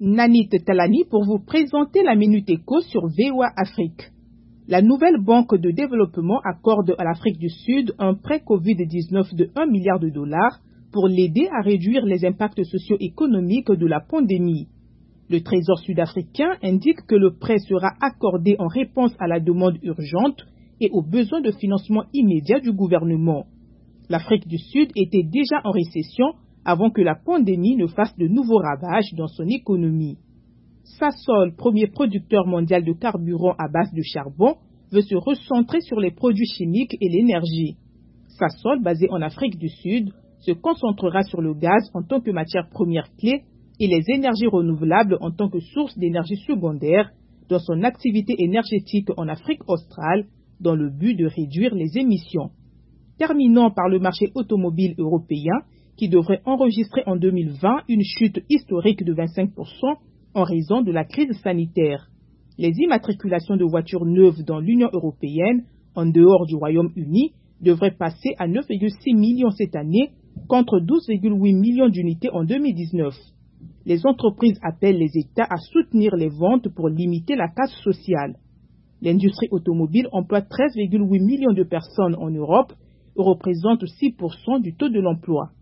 Nanit Talani pour vous présenter la Minute Éco sur VOA Afrique. La nouvelle banque de développement accorde à l'Afrique du Sud un prêt Covid-19 de 1 milliard de dollars pour l'aider à réduire les impacts socio-économiques de la pandémie. Le Trésor sud-africain indique que le prêt sera accordé en réponse à la demande urgente et aux besoins de financement immédiat du gouvernement. L'Afrique du Sud était déjà en récession avant que la pandémie ne fasse de nouveaux ravages dans son économie. Sasol, premier producteur mondial de carburant à base de charbon, veut se recentrer sur les produits chimiques et l'énergie. Sasol, basé en Afrique du Sud, se concentrera sur le gaz en tant que matière première clé et les énergies renouvelables en tant que source d'énergie secondaire dans son activité énergétique en Afrique australe dans le but de réduire les émissions. Terminons par le marché automobile européen qui devrait enregistrer en 2020 une chute historique de 25% en raison de la crise sanitaire. Les immatriculations de voitures neuves dans l'Union européenne, en dehors du Royaume-Uni, devraient passer à 9,6 millions cette année contre 12,8 millions d'unités en 2019. Les entreprises appellent les États à soutenir les ventes pour limiter la casse sociale. L'industrie automobile emploie 13,8 millions de personnes en Europe et représente 6% du taux de l'emploi.